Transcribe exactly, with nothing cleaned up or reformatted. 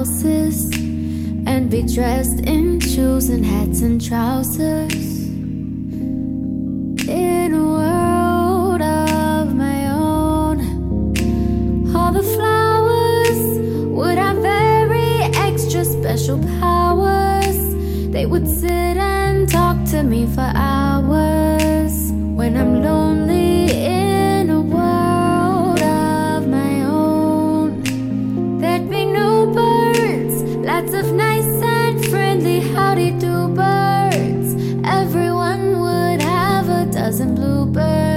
houses and be dressed in shoes and hats and trousers. In a world of my own, all the flowers would have very extra special powers. They would sit and talk to me for hours. When I'm lonely in a world of my own, there'd be no birds, lots of nice and friendly howdy-do birds. Everyone would have a dozen bluebirds.